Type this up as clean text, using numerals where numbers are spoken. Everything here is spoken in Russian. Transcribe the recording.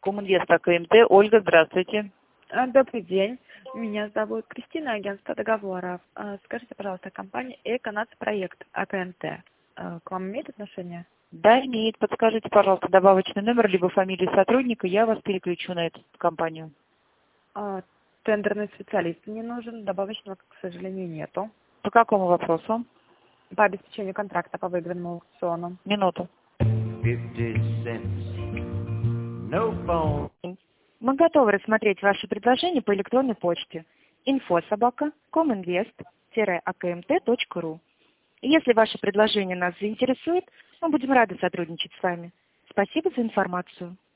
Коминвест АКМТ. Ольга, здравствуйте. Добрый день. Меня зовут Кристина, агентство договоров. Скажите, пожалуйста, компания «Эконацпроект» АКМТ к вам имеет отношение? Да, имеет. Подскажите, пожалуйста, добавочный номер, либо фамилию сотрудника, я вас переключу на эту компанию. Тендерный специалист не нужен, добавочного, к сожалению, нету. По какому вопросу? По обеспечению контракта по выигранному аукциону. Минуту. 50 cents. No phone. Мы готовы рассмотреть ваши предложения по электронной почте info@cominvest-akmt.ru. Если ваше предложение нас заинтересует, мы будем рады сотрудничать с вами. Спасибо за информацию.